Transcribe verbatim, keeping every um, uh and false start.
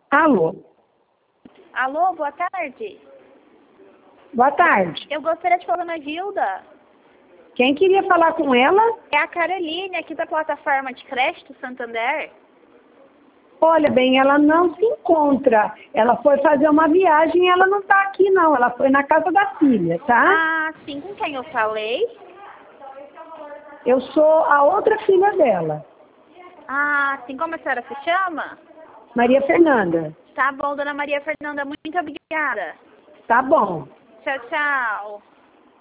Alô? Alô, boa tarde. Boa tarde. Eu gostaria de falar com a Gilda. Quem queria falar com ela? É a Caroline, aqui da plataforma de crédito Santander. Olha bem, ela não se encontra. Ela foi fazer uma viagem e ela não está aqui não. Ela foi na casa da filha, tá? Ah, sim, com quem eu falei? Eu sou a outra filha dela, Ah, sim, como a senhora se chama? Maria Fernanda. Tá bom, dona Maria Fernanda, muito obrigada. Tá bom. Tchau, tchau.